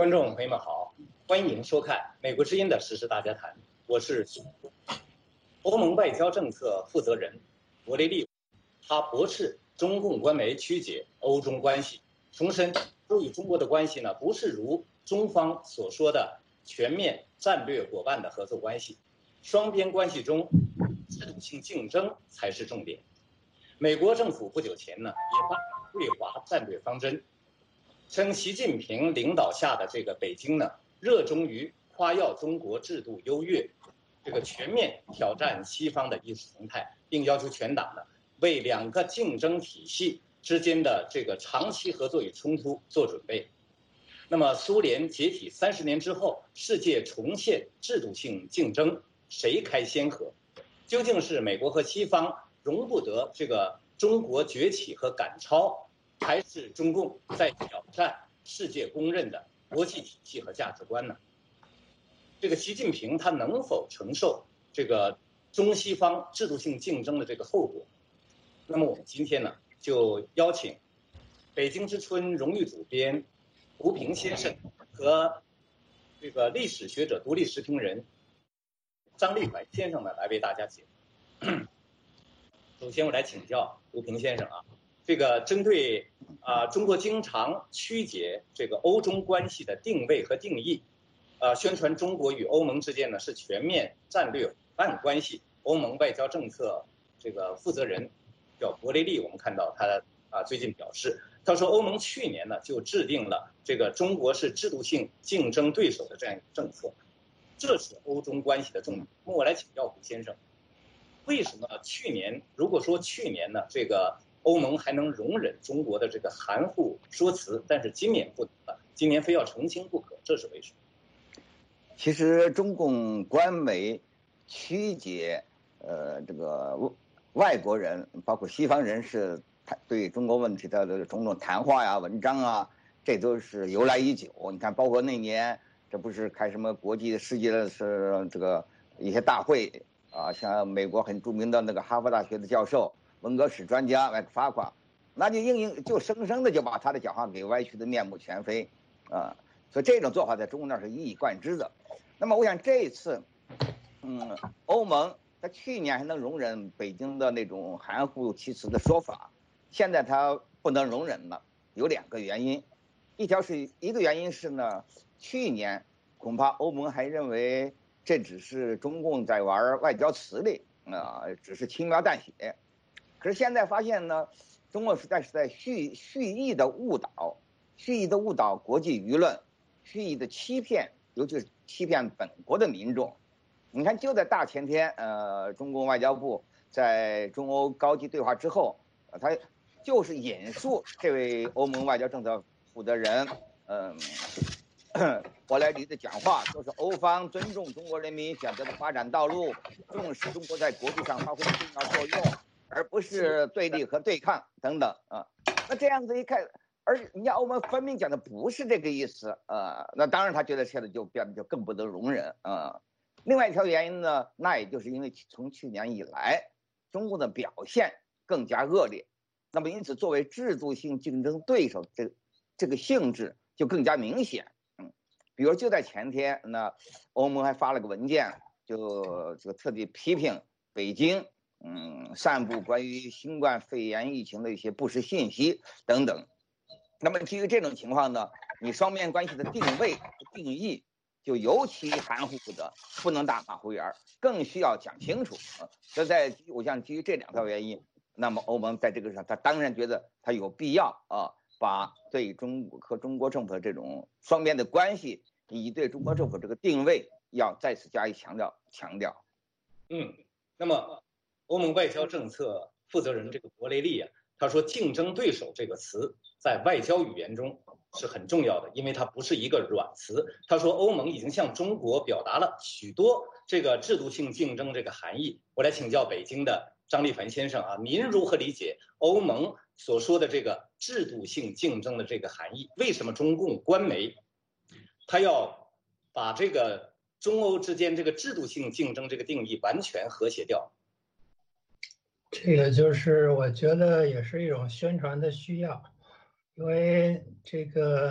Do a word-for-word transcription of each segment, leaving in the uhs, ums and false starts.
观众朋友们好，欢迎收看《美国之音》的时事大家谈，我是欧盟外交政策负责人博雷利，他驳斥中共官媒曲解欧中关系，重申中与中国的关系呢不是如中方所说的全面战略伙伴的合作关系，双边关系中制度性竞争才是重点。美国政府不久前呢也发对华战略方针，称习近平领导下的这个北京呢，热衷于夸耀中国制度优越，这个全面挑战西方的意识形态，并要求全党呢为两个竞争体系之间的这个长期合作与冲突做准备。那么，苏联解体三十年之后，世界重现制度性竞争，谁开先河？究竟是美国和西方容不得这个中国崛起和赶超，还是中共在挑战世界公认的国际体系和价值观呢？这个习近平他能否承受这个中西方制度性竞争的这个后果？那么我们今天呢，就邀请北京之春荣誉主编胡平先生和这个历史学者、独立时评人张立凡先生呢，来为大家解读。首先，我来请教胡平先生啊，这个针对啊、呃、中国经常曲解这个欧中关系的定位和定义，呃，宣传中国与欧盟之间呢是全面战略伙伴关系。欧盟外交政策这个负责人叫博雷利，我们看到他啊最近表示，他说欧盟去年呢就制定了这个中国是制度性竞争对手的这样一个政策，这是欧中关系的重点。那我来请教胡先生，为什么去年如果说去年呢这个欧盟还能容忍中国的这个含糊说辞，但是今年不能了，今年非要澄清不可，这是为什么？ 其实中共官媒曲解呃这个外国人包括西方人士对中国问题的种种谈话呀、文章啊，这都是由来已久。你看，包括那年这不是开什么国际世界的是这个一些大会啊，像美国很著名的那个哈佛大学的教授、文革史专家来发话，那就硬硬就生生的就把他的讲话给歪曲的面目全非啊。所以这种做法在中国那是一以贯之的。那么我想这一次，嗯，欧盟在去年还能容忍北京的那种含糊其辞的说法，现在它不能容忍了，有两个原因。一条是一个原因是呢，去年恐怕欧盟还认为这只是中共在玩外交辞令啊、呃，只是轻描淡写。可是现在发现呢，中共实在是在蓄蓄意的误导，蓄意的误导国际舆论，蓄意的欺骗，尤其是欺骗本国的民众。你看，就在大前天，呃，中共外交部在中欧高级对话之后，呃、他就是引述这位欧盟外交政策负责人，嗯、呃，博莱黎的讲话，说是欧方尊重中国人民选择的发展道路，重视中国在国际上发挥的重要作用，而不是对立和对抗等等啊。那这样子一看，而人家欧盟分明讲的不是这个意思，呃，那当然他觉得现在就变得就更不得容忍啊、呃。另外一条原因呢，那也就是因为从去年以来，中共的表现更加恶劣，那么因此作为制度性竞争对手，这个这个性质就更加明显。嗯，比如就在前天，那欧盟还发了个文件，就这个特地批评北京，嗯，散布关于新冠肺炎疫情的一些不实信息等等。那么基于这种情况呢，你双边关系的定位定义就尤其含糊不得，不能打马虎眼，更需要讲清楚啊。所以在我想基于这两条原因，那么欧盟在这个上，他当然觉得他有必要啊，把对中国和中国政府的这种双边的关系以及对中国政府这个定位要再次加以强调强调。 嗯，那么欧盟外交政策负责人这个博雷利啊，他说竞争对手这个词在外交语言中是很重要的，因为它不是一个软词。他说欧盟已经向中国表达了许多这个制度性竞争这个含义。我来请教北京的张立凡先生啊，您如何理解欧盟所说的这个制度性竞争的这个含义？为什么中共官媒他要把这个中欧之间这个制度性竞争这个定义完全和谐掉？ 这个就是我觉得也是一种宣传的需要，因为这个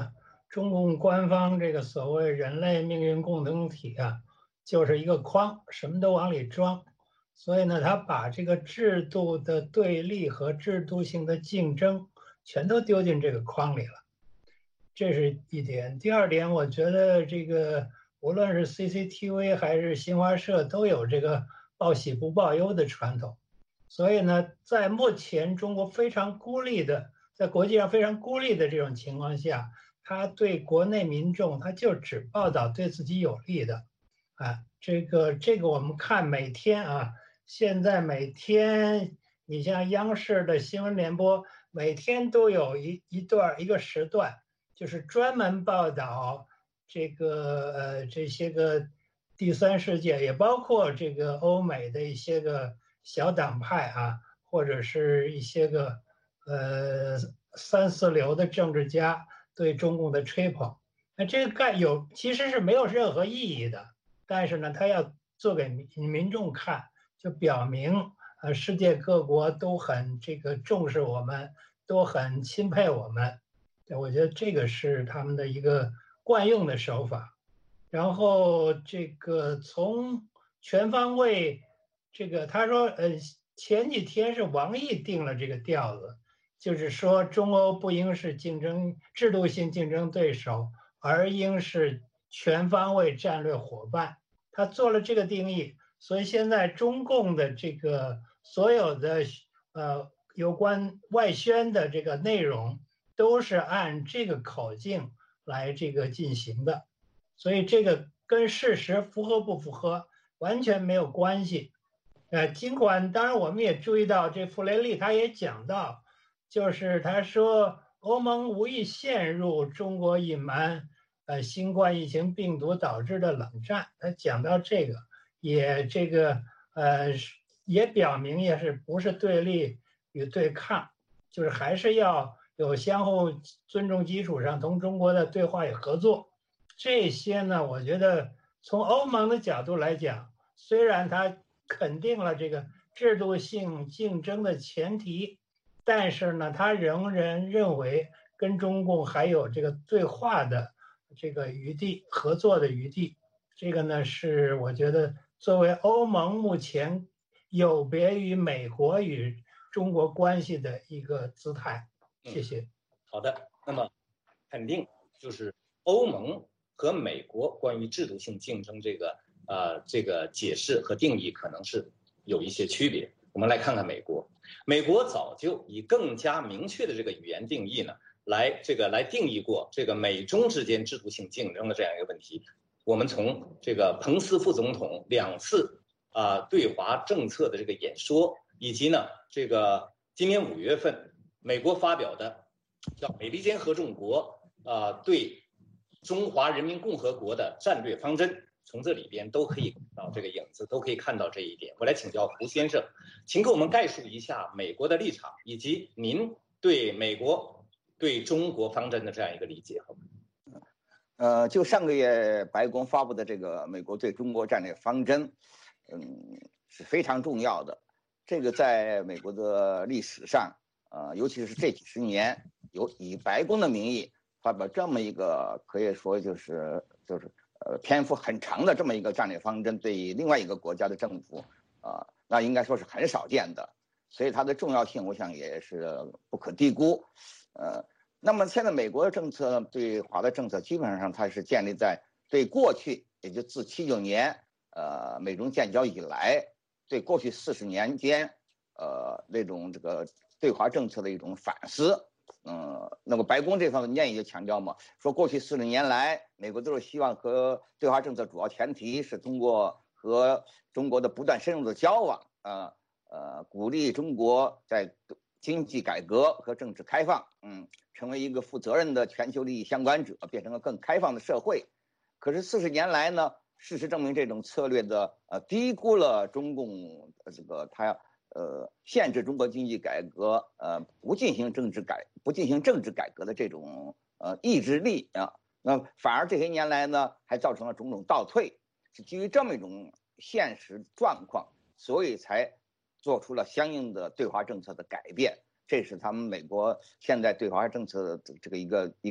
中共官方这个所谓人类命运共同体啊，就是一个筐，什么都往里装。所以呢，他把这个制度的对立和制度性的竞争全都丢进这个筐里了，这是一点。第二点，我觉得这个无论是 C C T V 还是新华社都有这个报喜不报忧的传统。所以呢，在目前中国非常孤立的，在国际上非常孤立的这种情况下，他对国内民众他就只报道对自己有利的，啊，这个这个我们看每天啊，现在每天你像央视的新闻联播，每天都有一一段一个时段，就是专门报道这个呃这些个第三世界，也包括这个欧美的一些个小党派啊，或者是一些个呃三四流的政治家对中共的吹捧。那这个概有其实是没有任何意义的，但是呢，他要做给民民众看，就表明呃世界各国都很这个重视我们，都很钦佩我们。我觉得这个是他们的一个惯用的手法。然后这个从全方位，这个他说，呃，前几天是王毅定了这个调子，就是说中欧不应是竞争制度性竞争对手，而应是全方位战略伙伴。他做了这个定义，所以现在中共的这个所有的呃有关外宣的这个内容，都是按这个口径来这个进行的。所以这个跟事实符合不符合完全没有关系。呃，尽管当然我们也注意到，这傅雷利他也讲到，就是他说欧盟无意陷入中国隐瞒呃新冠疫情病毒导致的冷战。他讲到这个，也这个呃也表明也是不是对立与对抗，就是还是要有相互尊重基础上同中国的对话与合作。这些呢，我觉得从欧盟的角度来讲，虽然它肯定了这个制度性竞争的前提，但是呢，它仍然认为跟中共还有这个对话的这个余地、合作的余地。这个呢，是我觉得作为欧盟目前有别于美国与中国关系的一个姿态。谢谢。 嗯、好的，那么肯定就是欧盟和美国关于制度性竞争这个呃这个解释和定义可能是有一些区别。我们来看看美国，美国早就以更加明确的这个语言定义呢，来这个来定义过这个美中之间制度性竞争的这样一个问题。我们从这个彭斯副总统两次啊、呃、对华政策的这个演说，以及呢这个今年五月份美国发表的叫美利坚合众国啊、呃、对中华人民共和国的战略方针，从这里边都可以看到这个影子，都可以看到这一点。我来请教胡先生，请给我们概述一下美国的立场，以及您对美国对中国方针的这样一个理解，好吗？ 呃，就上个月白宫发布的这个美国对中国战略方针，嗯，是非常重要的。这个在美国的历史上，呃，尤其是这几十年，有以白宫的名义发表这么一个可以说就是就是呃篇幅很长的这么一个战略方针，对于另外一个国家的政府，啊、呃，那应该说是很少见的，所以它的重要性，我想也是不可低估，呃。那么现在美国的政策对华的政策基本上它是建立在对过去，也就自七九年呃美中建交以来，对过去四十年间呃那种这个对华政策的一种反思。嗯，那么白宫这方面也强调嘛，说过去四十年来，美国都是希望和对华政策主要前提是通过和中国的不断深入的交往，呃呃鼓励中国在经济改革和政治开放，嗯，成为一个负责任的全球利益相关者，变成了更开放的社会。可是四十年来呢，事实证明这种策略的呃低估了中共这个他呃限制中国经济改革，呃不进行政治改不进行政治改革的这种呃意志力啊，那反而这些年来呢还造成了种种倒退，是基于这么一种现实状况，所以才做出了相应的对华政策的改变。这是他们美国现在对华政策的这个一个一个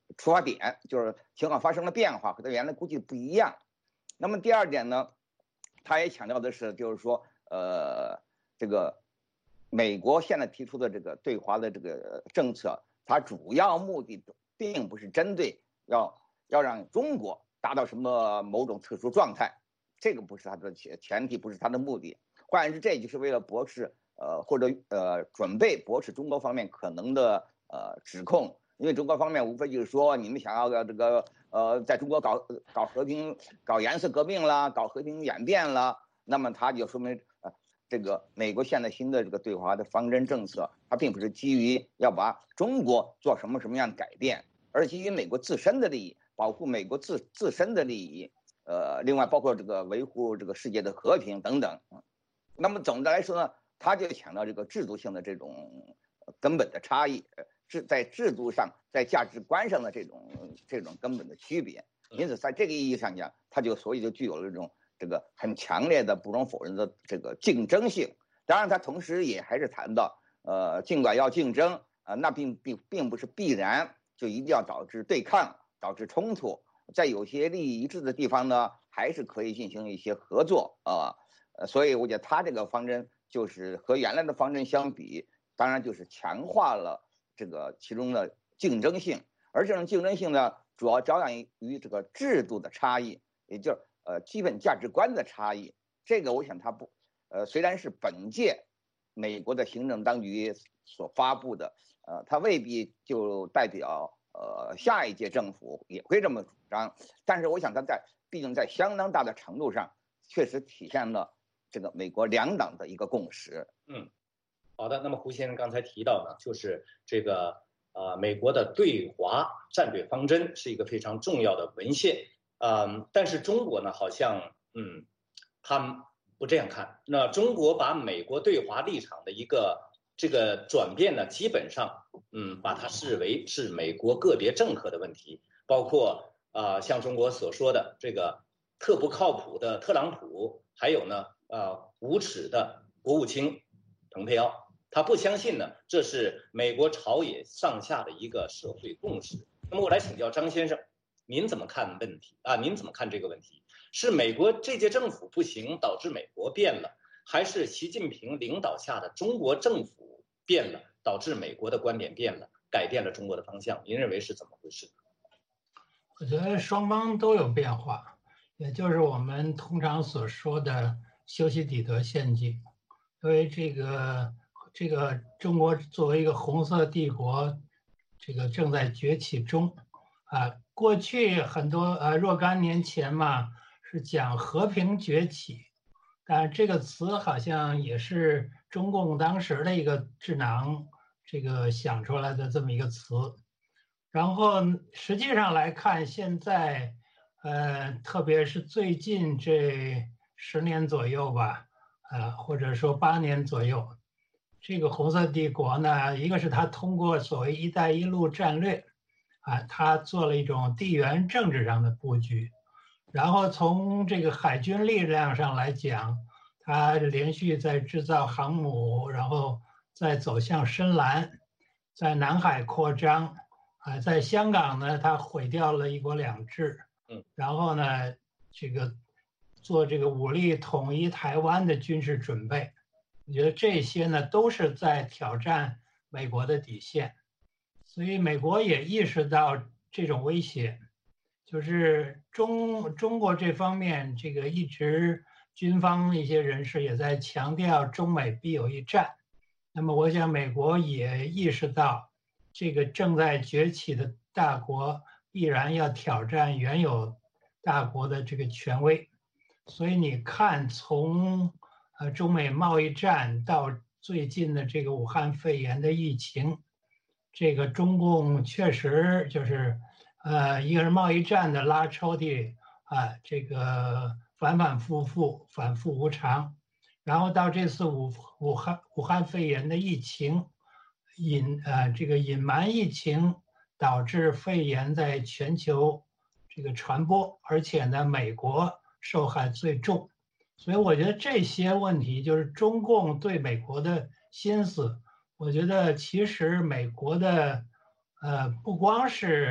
出发点，就是情况发生了变化，和他原来估计不一样。那么第二点呢，他也强调的是，就是说，呃，这个美国现在提出的这个对华的这个政策，它主要目的并不是针对要要让中国达到什么某种特殊状态，这个不是它的前前提，不是它的目的。换言之，这就是为了驳斥呃或者呃准备驳斥中国方面可能的呃指控，因为中国方面无非就是说你们想要的这个呃在中国搞搞和平、搞颜色革命啦，搞和平演变啦，那么它就说明呃这个美国现在新的这个对华的方针政策，它并不是基于要把中国做什么什么样的改变，而基于美国自身的利益，保护美国自自身的利益，呃，另外包括这个维护这个世界的和平等等。那么总的来说呢，他就强调这个制度性的这种根本的差异，是在制度上、在价值观上的这种这种根本的区别。因此，在这个意义上讲，它就所以就具有了这种这个很强烈的、不容否认的这个竞争性。当然，他同时也还是谈到，呃，尽管要竞争，啊、呃，那并并并不是必然就一定要导致对抗、导致冲突。在有些利益一致的地方呢，还是可以进行一些合作啊。呃，所以我觉得他这个方针就是和原来的方针相比，当然就是强化了这个其中的竞争性，而这种竞争性呢，主要着眼于这个制度的差异，也就是呃基本价值观的差异。这个我想他不，呃，虽然是本届美国的行政当局所发布的，呃，它未必就代表呃下一届政府也会这么主张，但是我想它在毕竟在相当大的程度上确实体现了这个美国两党的一个共识。 嗯，好的。那么胡先生刚才提到呢，就是这个呃美国的对华战略方针是一个非常重要的文献，嗯，但是中国呢好像嗯他们不这样看。那中国把美国对华立场的一个这个转变呢，基本上嗯把它视为是美国个别政客的问题，包括啊、呃、像中国所说的这个特不靠谱的特朗普，还有呢呃无耻的国务卿蓬佩奥，他不相信呢这是美国朝野上下的一个社会共识。那么我来请教张先生，您怎么看问题啊？您怎么看这个问题？是美国这届政府不行，导致美国变了，还是习近平领导下的中国政府变了，导致美国的观点变了，改变了中国的方向？您认为是怎么回事？ 我觉得双方都有变化，也就是我们通常所说的修昔底德陷阱。因为这个这个中国作为一个红色帝国，这个正在崛起中啊。过去很多呃若干年前嘛，是讲和平崛起，但这个词好像也是中共当时的一个智囊这个想出来的这么一个词。然后实际上来看，现在呃，特别是最近这十年左右吧。呃，或者说八年左右，这个红色帝国呢，一个是他通过所谓“一带一路”战略，啊，他做了一种地缘政治上的布局，然后从这个海军力量上来讲，他连续在制造航母，然后再走向深蓝，在南海扩张，啊，在香港呢，他毁掉了一国两制， 嗯， 然后呢，这个。做这个武力统一台湾的军事准备，我觉得这些呢都是在挑战美国的底线，所以美国也意识到这种威胁，就是中中国这方面，这个一直军方一些人士也在强调中美必有一战，那么我想美国也意识到这个正在崛起的大国必然要挑战原有大国的这个权威。所以你看，从呃中美贸易战到最近的这个武汉肺炎的疫情，这个中共确实就是呃一个是贸易战的拉抽屉啊，这个反反复复、反复无常，然后到这次武武汉武汉肺炎的疫情隐呃这个隐瞒疫情，导致肺炎在全球这个传播，而且呢，美国受害最重，所以我觉得这些问题就是中共对美国的心思。我觉得其实美国的呃不光是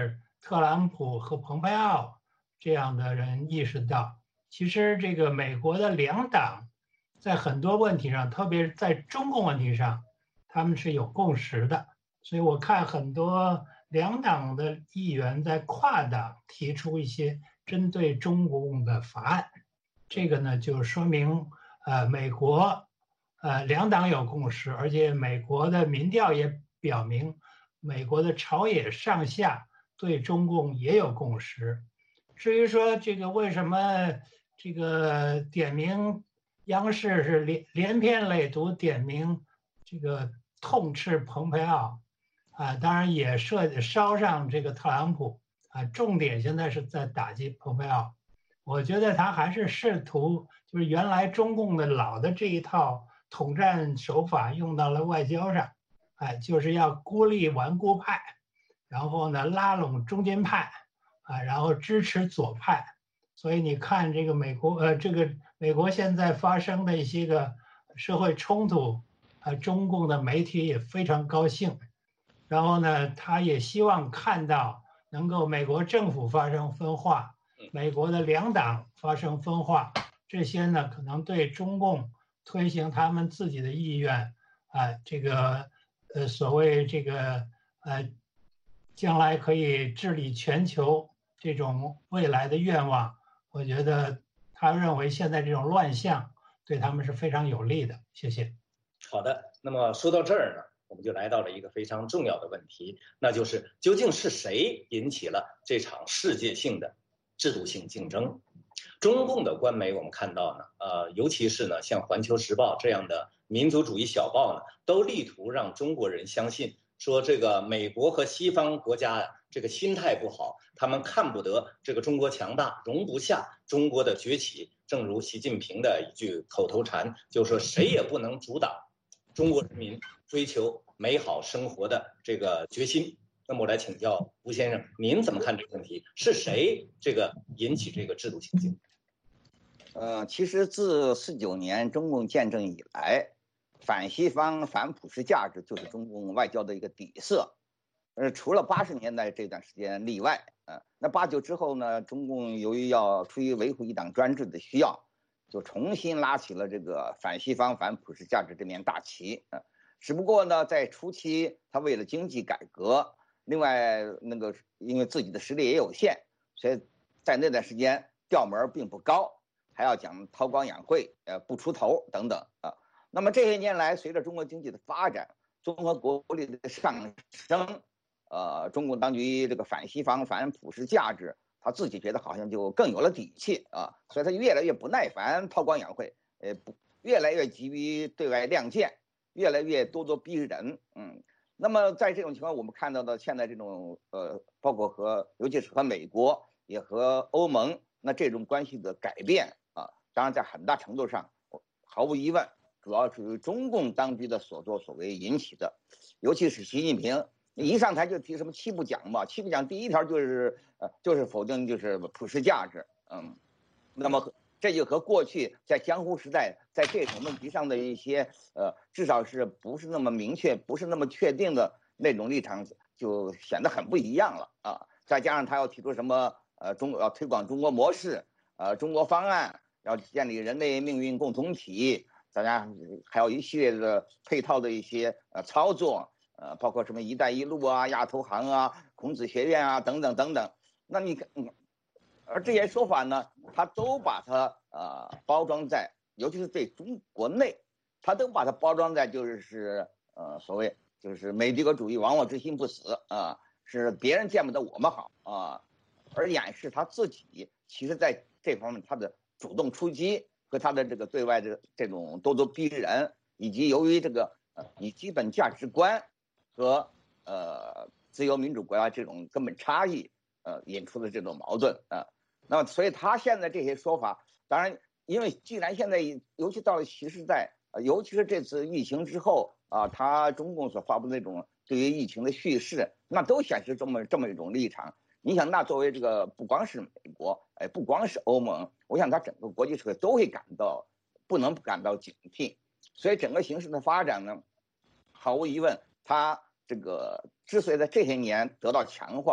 特朗普和蓬佩奥这样的人意识到，其实这个美国的两党在很多问题上，特别是在中共问题上，他们是有共识的。所以我看很多两党的议员在跨党提出一些针对中共的法案，这个呢就说明呃美国呃两党有共识，而且美国的民调也表明，美国的朝野上下对中共也有共识。至于说这个为什么这个点名央视是连连篇累牍点名这个痛斥蓬佩奥啊，当然也涉烧上这个特朗普啊，重点现在是在打击蓬佩奥。我觉得他还是试图就是原来中共的老的这一套统战手法用到了外交上，哎，就是要孤立顽固派，然后呢拉拢中间派啊，然后支持左派。所以你看这个美国呃，这个美国现在发生的一些个社会冲突，啊，中共的媒体也非常高兴。然后呢，他也希望看到能够美国政府发生分化，美国的两党发生分化，这些呢可能对中共推行他们自己的意愿啊，这个呃所谓这个呃将来可以治理全球这种未来的愿望，我觉得他认为现在这种乱象对他们是非常有利的。谢谢。 好的，那么说到这儿呢，我们就来到了一个非常重要的问题，那就是究竟是谁引起了这场世界性的制度性竞争？中共的官媒我们看到呢，呃，尤其是呢像《环球时报》这样的民族主义小报呢，都力图让中国人相信说这个美国和西方国家呀，这个心态不好，他们看不得这个中国强大，容不下中国的崛起。正如习近平的一句口头禅，就是说谁也不能阻挡中国人民追求美好生活的这个决心。那么我来请教吴先生，您怎么看这个问题？是谁这个引起这个制度性竞争？ 呃，其实自四九年中共建政以来，反西方、反普世价值就是中共外交的一个底色。呃，除了八十年代这段时间例外，呃，那八九之后呢，中共由于要出于维护一党专制的需要，就重新拉起了这个反西方、反普世价值这面大旗。呃，只不过呢，在初期，他为了经济改革，另外那个因为自己的实力也有限，所以在那段时间调门并不高。还要讲韬光养晦，呃，不出头等等啊。那么这些年来，随着中国经济的发展，综合国力的上升，呃，中共当局这个反西方、反普世价值，他自己觉得好像就更有了底气啊，所以他越来越不耐烦韬光养晦，呃，不，越来越急于对外亮剑，越来越咄咄逼人。嗯，那么在这种情况，我们看到的现在这种呃，包括和尤其是和美国，也和欧盟，那这种关系的改变。当然，在很大程度上，毫无疑问，主要是由中共当局的所作所为引起的。尤其是习近平一上台就提什么七不讲嘛，七不讲第一条就是呃，就是否定就是普世价值。嗯，那么这就和过去在江湖时代在这种问题上的一些呃，至少是不是那么明确、不是那么确定的那种立场，就显得很不一样了啊。再加上他要提出什么呃，中要推广中国模式，呃，中国方案。要建立人类命运共同体，大家还有一系列的配套的一些呃操作，呃，包括什么“一带一路”啊、亚投行啊、孔子学院啊等等等等。那你看，而这些说法呢，他都把它呃包装在，尤其是对中国内，他都把它包装在就是呃所谓就是美帝国主义亡我之心不死啊、呃，是别人见不得我们好啊、呃，而掩饰他自己其实在这方面他的。主动出击和他的这个对外的这种咄咄逼人，以及由于这个呃以基本价值观和呃自由民主国家这种根本差异，呃引出的这种矛盾啊、呃。那么所以他现在这些说法，当然因为既然现在尤其到了新时代，呃尤其是这次疫情之后啊、呃，他中共所发布的那种对于疫情的叙事，那都显示这么这么一种立场。你想，那作为这个不光是美国，哎，不光是欧盟，我想它整个国际社会都会感到不能不感到警惕。所以整个形势的发展呢，毫无疑问，它这个之所以在这些年得到强化，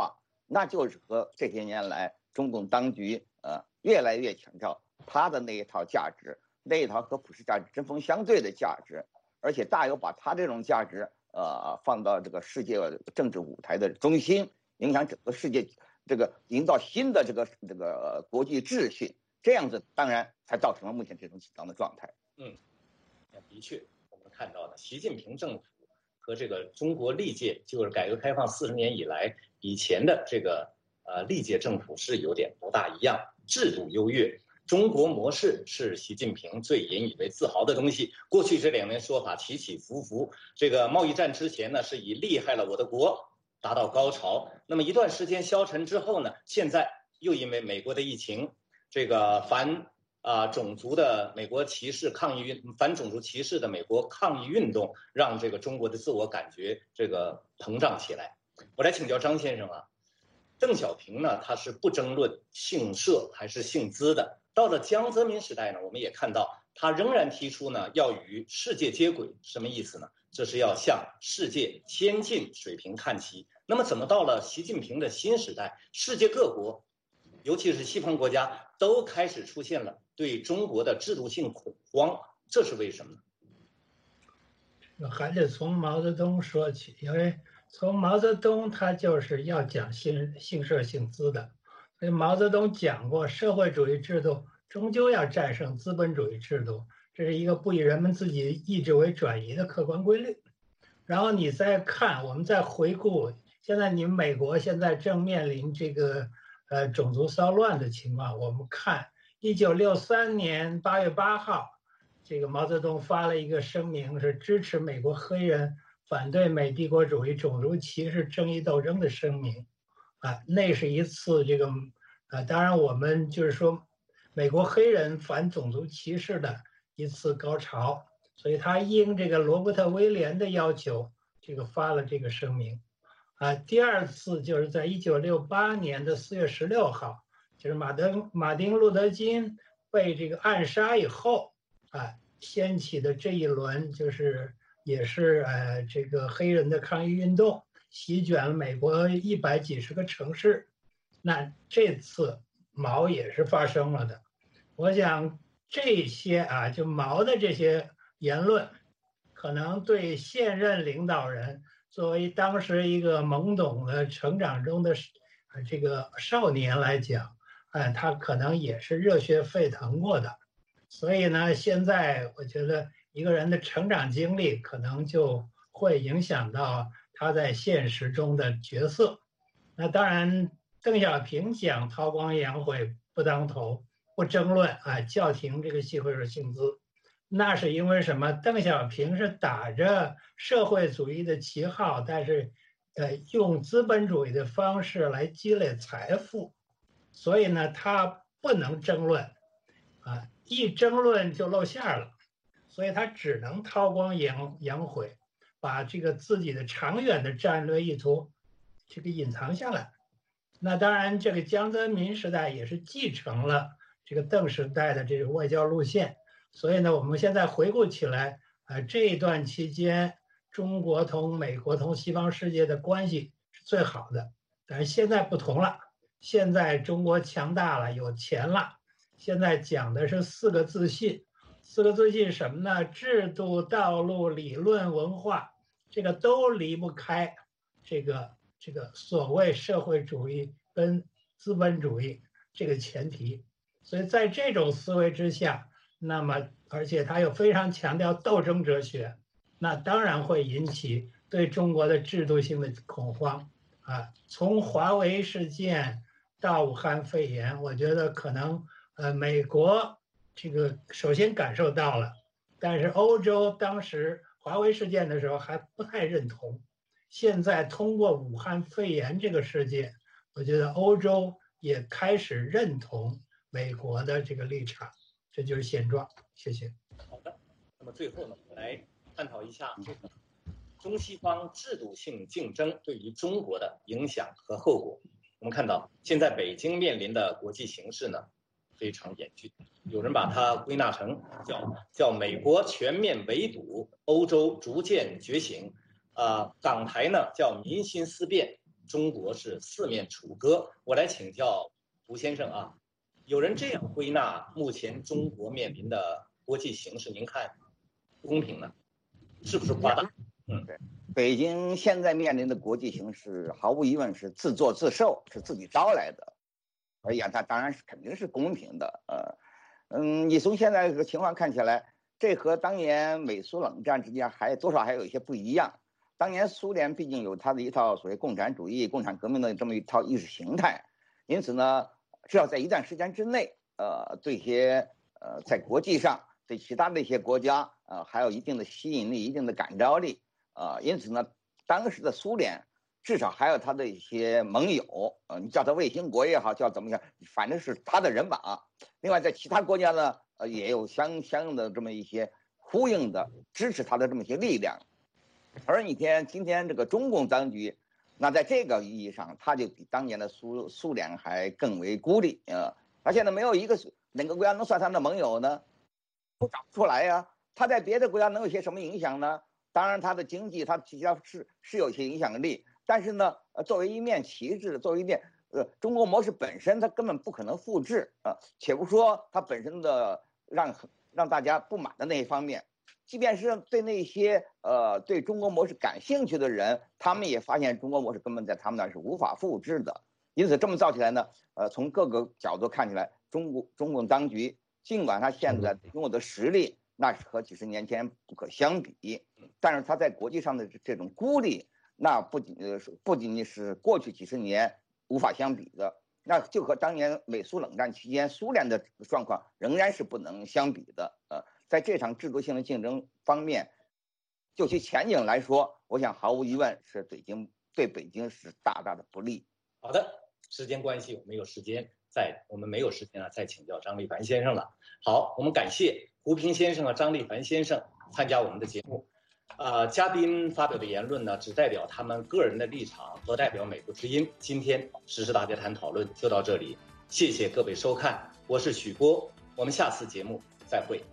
那就是和这些年来中共当局呃越来越强调他的那一套价值，那一套和普世价值针锋相对的价值，而且大有把他这种价值呃放到这个世界政治舞台的中心，影响整个世界，这个营造新的这个这个国际秩序，这样子当然才造成了目前这种紧张的状态。 嗯，的确，我们看到了习近平政府和这个中国历届，就是改革开放四十年以来以前的这个呃历届政府是有点不大一样，制度优越。中国模式是习近平最引以为自豪的东西。过去这两年说法起起伏伏，这个贸易战之前呢是以厉害了我的国达到高潮，那么一段时间消沉之后呢，现在又因为美国的疫情，这个反啊、呃、种族的美国歧视抗议运反种族歧视的美国抗议运动，让这个中国的自我感觉这个膨胀起来。我来请教张先生啊，邓小平呢他是不争论姓社还是姓资的。到了江泽民时代呢，我们也看到他仍然提出呢要与世界接轨，什么意思呢？这是要向世界先进水平看齐。那么怎么到了习近平的新时代，世界各国，尤其是西方国家都开始出现了对中国的制度性恐慌，这是为什么呢？ 还得从毛泽东说起，因为从毛泽东他就是要讲姓姓社姓资的。所以毛泽东讲过，社会主义制度终究要战胜资本主义制度，这是一个不以人们自己意志为转移的客观规律。然后你再看，我们再回顾，现在你们美国现在正面临这个呃种族骚乱的情况。我们看一九六三年八月八号，这个毛泽东发了一个声明，是支持美国黑人反对美帝国主义种族歧视正义斗争的声明。啊，那是一次这个，啊，当然我们就是说，美国黑人反种族歧视的一次高潮，所以他应这个罗伯特威廉的要求，这个发了这个声明。啊，第二次就是在一九六八年的四月十六号，就是马丁马丁路德金被这个暗杀以后，啊，掀起的这一轮就是也是呃这个黑人的抗议运动。席卷了美国一百几十个城市，那这次毛也是发生了的。我想这些啊，就毛的这些言论，可能对现任领导人作为当时一个懵懂的成长中的这个少年来讲，哎，他可能也是热血沸腾过的。所以呢，现在我觉得一个人的成长经历可能就会影响到他在现实中的角色。那当然，邓小平讲韬光养晦不当头，不争论啊，叫停这个系会性资，那是因为什么？邓小平是打着社会主义的旗号，但是呃用资本主义的方式来积累财富，所以呢，他不能争论啊，一争论就露馅了，所以他只能韬光养养晦。把这个自己的长远的战略意图这个隐藏下来。那当然这个江泽民时代也是继承了这个邓时代的这个外交路线，所以呢我们现在回顾起来，呃这一段期间中国同美国同西方世界的关系是最好的。但是现在不同了，现在中国强大了，有钱了，现在讲的是四个自信。四个自信什么呢？制度、道路、理论、文化，这个都离不开这个这个所谓社会主义跟资本主义这个前提。所以在这种思维之下，那么而且他又非常强调斗争哲学，那当然会引起对中国的制度性的恐慌啊。从华为事件到武汉肺炎，我觉得可能呃美国。这个首先感受到了，但是欧洲当时华为事件的时候还不太认同，现在通过武汉肺炎这个事件，我觉得欧洲也开始认同美国的这个立场，这就是现状。谢谢。 好的，那么最后呢，我们来探讨一下这个中西方制度性竞争对于中国的影响和后果。我们看到现在北京面临的国际形势呢非常严峻，有人把它归纳成叫叫美国全面围堵，欧洲逐渐觉醒，啊、呃，港台呢叫民心思变， 中国是四面楚歌。我来请教胡先生啊，有人这样归纳目前中国面临的国际形势，您看公平呢？是不是夸大？ 嗯，对，北京现在面临的国际形势，毫无疑问是自作自受，是自己招来的。而言，它当然是肯定是公平的。呃，嗯，你从现在这个情况看起来，这和当年美苏冷战之间还多少还有一些不一样。当年苏联毕竟有它的一套所谓共产主义、共产革命的这么一套意识形态，因此呢，至少在一段时间之内，呃，对些呃在国际上对其他的一些国家，呃，还有一定的吸引力、一定的感召力，呃，因此呢，当时的苏联至少还有他的一些盟友，呃，你叫他卫星国也好，叫怎么样，反正是他的人马。另外，在其他国家呢，呃，也有相相应的这么一些呼应的支持他的这么一些力量。而你天今天这个中共当局，那在这个意义上，他就比当年的苏苏联还更为孤立啊！他现在没有一个哪个国家能算他的盟友呢？都找不出来呀、啊。他在别的国家能有些什么影响呢？当然，他的经济，他其实是是有些影响力，但是呢，呃，作为一面旗帜，作为一面呃中国模式本身，它根本不可能复制啊、呃。且不说它本身的让让大家不满的那一方面。即便是对那些呃对中国模式感兴趣的人，他们也发现中国模式根本在他们那是无法复制的。因此这么造起来呢，呃，从各个角度看起来，中国中共当局尽管他现在拥有的实力那是和几十年前不可相比，但是他在国际上的这种孤立，那不仅呃不仅仅是过去几十年无法相比的，那就和当年美苏冷战期间苏联的状况仍然是不能相比的。呃。在这场制度性的竞争方面，就其前景来说，我想毫无疑问是北京对北京是大大的不利。 好的，时间关系，我们有时间再，我们没有时间了，再请教张立凡先生了。好，我们感谢胡平先生和张立凡先生参加我们的节目。呃，嘉宾发表的言论呢，只代表他们个人的立场，不代表美国之音。今天时事大家谈讨论就到这里，谢谢各位收看，我是许波，我们下次节目再会。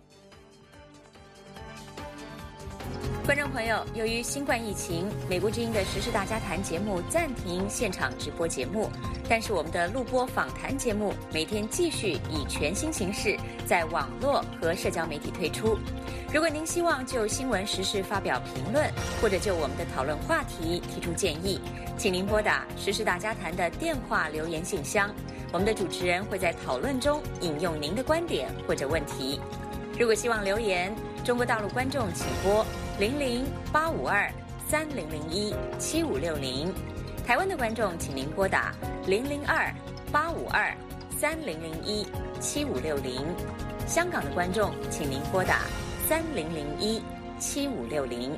观众朋友，由于新冠疫情，美国之音的时事大家谈节目暂停现场直播节目，但是我们的录播访谈节目每天继续以全新形式在网络和社交媒体推出。如果您希望就新闻时事发表评论，或者就我们的讨论话题提出建议，请您拨打时事大家谈的电话留言信箱，我们的主持人会在讨论中引用您的观点或者问题。如果希望留言，中国大陆观众请拨零零八五二三零零一七五六零，台湾的观众请您拨打零零二八五二三零零一七五六零，香港的观众请您拨打三零零一七五六零。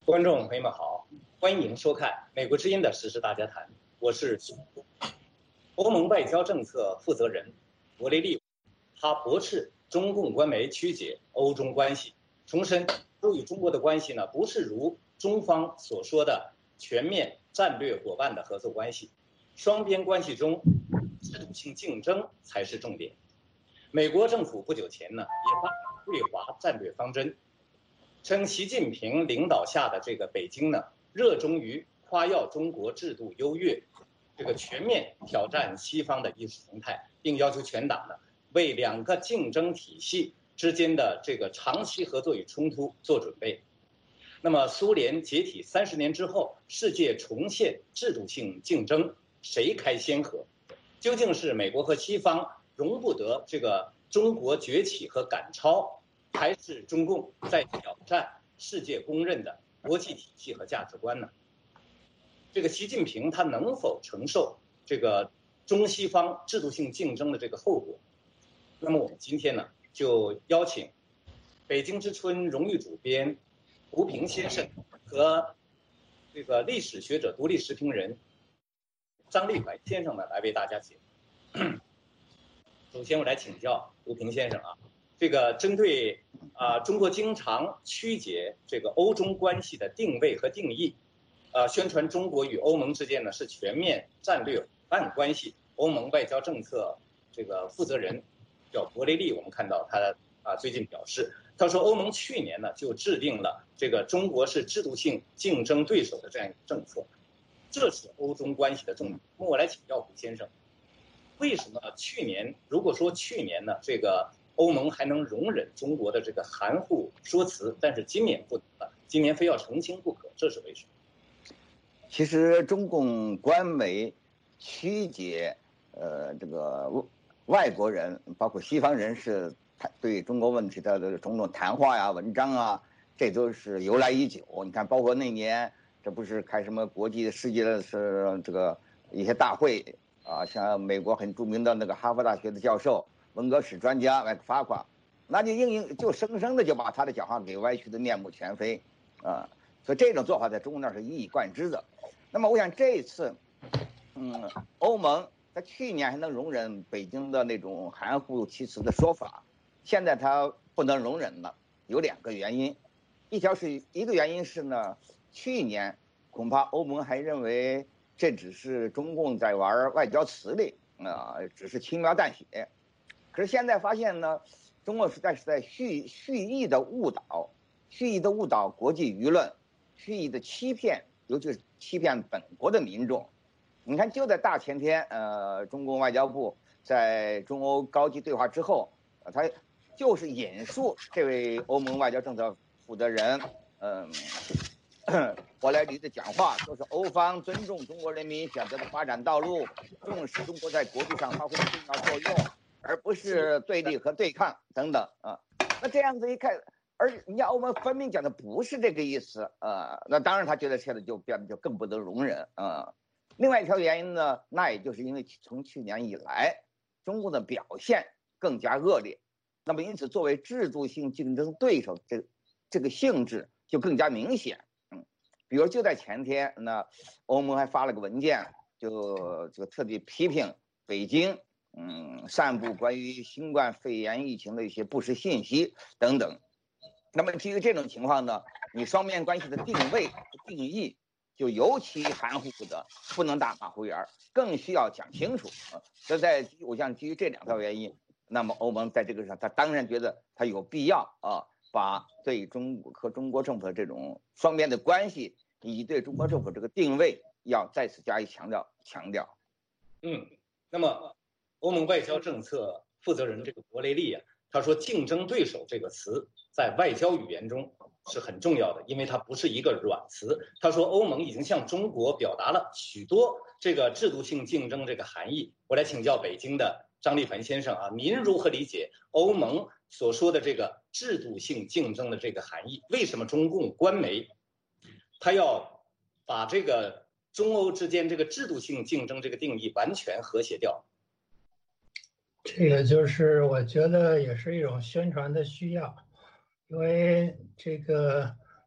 观众朋友们好，欢迎收看《美国之音》的时事大家谈，我是欧盟外交政策负责人博雷利，他驳斥中共官媒曲解欧中关系，重申中与中国的关系呢，不是如中方所说的全面战略伙伴的合作关系，双边关系中制度性竞争才是重点。美国政府不久前呢也发表对华战略方针，称习近平领导下的这个北京呢，热衷于夸耀中国制度优越，这个全面挑战西方的意识形态，并要求全党呢为两个竞争体系之间的这个长期合作与冲突做准备。那么，苏联解体三十年之后，世界重现制度性竞争，谁开先河？究竟是美国和西方容不得这个中国崛起和赶超，还是中共在挑战世界公认的国际体系和价值观呢？这个习近平他能否承受这个中西方制度性竞争的这个后果？那么我们今天呢，就邀请北京之春荣誉主编胡平先生和这个历史学者、独立时评人张立怀先生呢，来为大家解读。首先，我来请教胡平先生啊，这个针对啊、呃、中国经常曲解这个欧中关系的定位和定义，呃，宣传中国与欧盟之间呢是全面战略伙伴关系。欧盟外交政策这个负责人叫博雷利，我们看到他啊最近表示，他说欧盟去年呢就制定了这个中国是制度性竞争对手的这样一个政策，这是欧中关系的重点。那我来请教胡先生，为什么去年如果说去年呢这个欧盟还能容忍中国的这个含糊说辞，但是今年不能了，今年非要澄清不可，这是为什么？ 其实中共官媒曲解呃这个外国人，包括西方人士对中国问题的种种谈话呀、文章啊，这都是由来已久。你看，包括那年这不是开什么国际世界的是这个一些大会啊，像美国很著名的那个哈佛大学的教授、文革史专家麦克法夸，那就硬硬就生生的就把他的讲话给歪曲的面目全非啊。所以这种做法在中国那是一以贯之的。那么我想这一次，嗯，欧盟在去年还能容忍北京的那种含糊其辞的说法，现在它不能容忍了，有两个原因。一条是一个原因是呢，去年恐怕欧盟还认为这只是中共在玩外交辞令啊、呃，只是轻描淡写。可是现在发现呢，中国实在是在蓄蓄意的误导，蓄意的误导国际舆论，蓄意的欺骗，尤其是欺骗本国的民众。你看，就在大前天，呃，中共外交部在中欧高级对话之后，呃、他就是引述这位欧盟外交政策负责人，嗯、呃，博雷利的讲话，说是欧方尊重中国人民选择的发展道路，重视中国在国际上发挥的重要作用，而不是对立和对抗等等啊。那这样子一看，而人家欧盟分明讲的不是这个意思啊、呃，那当然他觉得现在就变得就更不得容忍啊、呃。另外一条原因呢，那也就是因为从去年以来，中共的表现更加恶劣，那么因此作为制度性竞争对手，这这个性质就更加明显。嗯，比如就在前天，那欧盟还发了个文件，就就特地批评北京，嗯，散布关于新冠肺炎疫情的一些不实信息等等。那么基于这种情况呢，你双边关系的定位定义就尤其含糊不得，不能大马虎眼儿，更需要讲清楚啊。所以在我想基于这两条原因，那么欧盟在这个上，他当然觉得他有必要啊，把对中国和中国政府的这种双边的关系以及对中国政府这个定位，要再次加以强调强调。 嗯，那么欧盟外交政策负责人这个博雷利啊，他说竞争对手这个词在外交语言中是很重要的，因为它不是一个软词。他说欧盟已经向中国表达了许多这个制度性竞争这个含义。我来请教北京的张立凡先生啊，您如何理解欧盟所说的这个制度性竞争的这个含义？为什么中共官媒他要把这个中欧之间这个制度性竞争这个定义完全和谐掉？ 这个就是我觉得也是一种宣传的需要，因为这个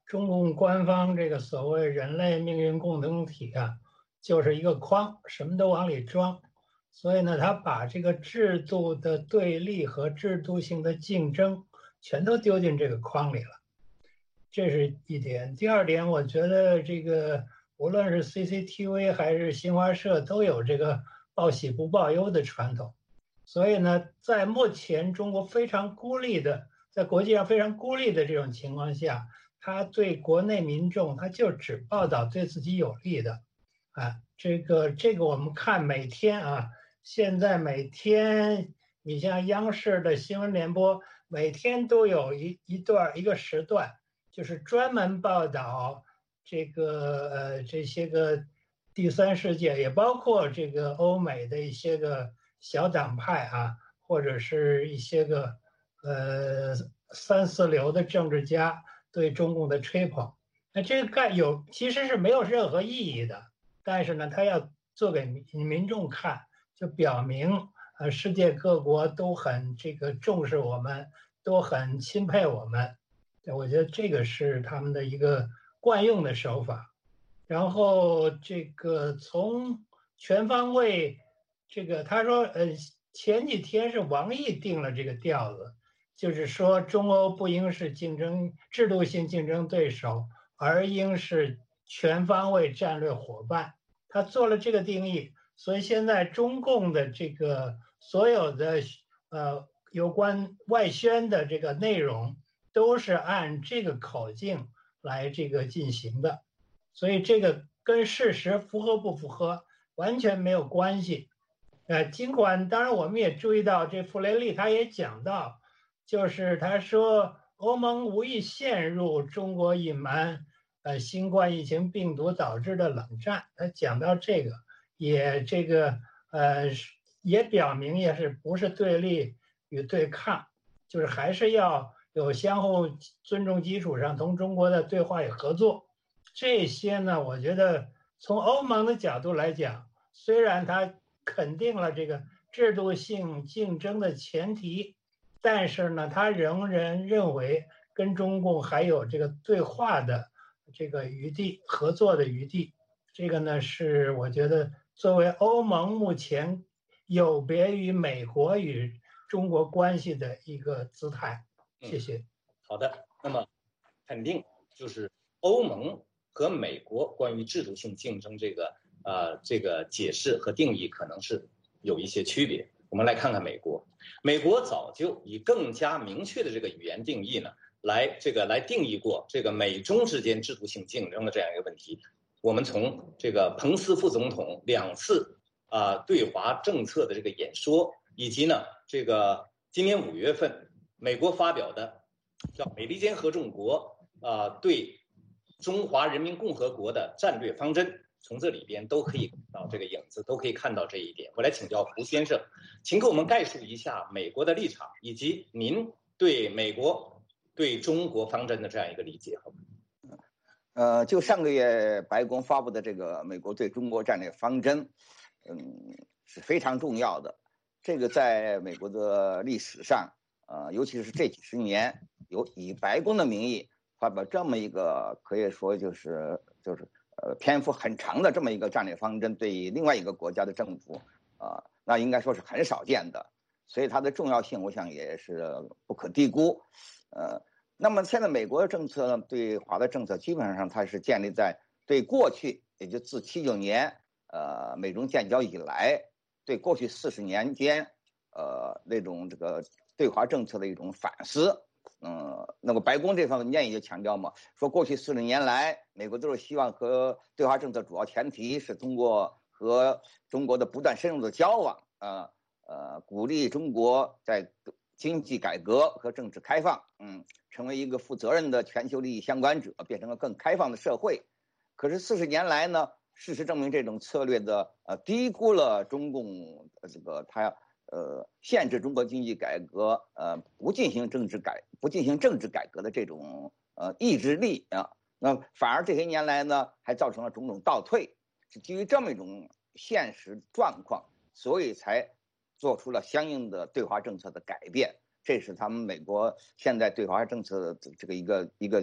中共官方这个所谓人类命运共同体啊，就是一个筐，什么都往里装。所以呢，他把这个制度的对立和制度性的竞争全都丢进这个筐里了，这是一点。第二点，我觉得这个无论是 C C T V 还是新华社都有这个报喜不报忧的传统。所以呢，在目前中国非常孤立的，在国际上非常孤立的这种情况下，他对国内民众，他就只报道对自己有利的，啊，这个这个我们看每天啊，现在每天你像央视的新闻联播，每天都有一一段一个时段，就是专门报道这个呃这些个第三世界，也包括这个欧美的一些个小党派啊，或者是一些个呃三四流的政治家对中共的吹捧，那这个干有其实是没有任何意义的，但是呢，他要做给民民众看，就表明呃世界各国都很这个重视我们，都很钦佩我们。我觉得这个是他们的一个惯用的手法。然后这个从全方位，这个他说呃前几天是王毅定了这个调子，就是说中欧不应是竞争制度性竞争对手，而应是全方位战略伙伴。他做了这个定义，所以现在中共的这个所有的呃有关外宣的这个内容都是按这个口径来这个进行的，所以这个跟事实符合不符合完全没有关系。呃，尽管当然我们也注意到，这傅雷利他也讲到，就是他说欧盟无意陷入中国隐瞒呃新冠疫情病毒导致的冷战。他讲到这个，也这个呃也表明也是不是对立与对抗，就是还是要有相互尊重基础上同中国的对话与合作。这些呢，我觉得从欧盟的角度来讲，虽然它肯定了这个制度性竞争的前提，但是呢，他仍然认为跟中共还有这个对话的这个余地，合作的余地。这个呢，是我觉得作为欧盟目前有别于美国与中国关系的一个姿态。谢谢。 嗯、好的，那么肯定就是欧盟和美国关于制度性竞争这个呃这个解释和定义可能是有一些区别。我们来看看美国，美国早就以更加明确的这个语言定义呢，来这个来定义过这个美中之间制度性竞争的这样一个问题。我们从这个彭斯副总统两次啊、呃、对华政策的这个演说，以及呢这个今年五月份美国发表的叫美利坚合众国啊、呃、对中华人民共和国的战略方针，从这里边都可以看到这个影子，都可以看到这一点。我来请教胡先生，请给我们概述一下美国的立场，以及您对美国对中国方针的这样一个理解，好吗？ 呃，就上个月白宫发布的这个美国对中国战略方针，嗯，是非常重要的。这个在美国的历史上，呃，尤其是这几十年，有以白宫的名义发表这么一个可以说就是就是呃篇幅很长的这么一个战略方针，对另外一个国家的政府，啊、呃，那应该说是很少见的，所以它的重要性，我想也是不可低估，呃。那么现在美国的政策呢，对华的政策基本上它是建立在对过去，也就自七九年呃美中建交以来，对过去四十年间呃那种这个对华政策的一种反思。嗯，那么白宫这方面也就强调嘛，说过去四十年来，美国都是希望和对华政策主要前提是通过和中国的不断深入的交往，呃呃鼓励中国在经济改革和政治开放，嗯，成为一个负责任的全球利益相关者，变成了更开放的社会。可是四十年来呢，事实证明这种策略的呃低估了中共呃这个他呃限制中国经济改革，呃不进行政治改不进行政治改革的这种呃意志力啊，那反而这些年来呢还造成了种种倒退，是基于这么一种现实状况，所以才做出了相应的对华政策的改变，这是他们美国现在对华政策的这个一个一个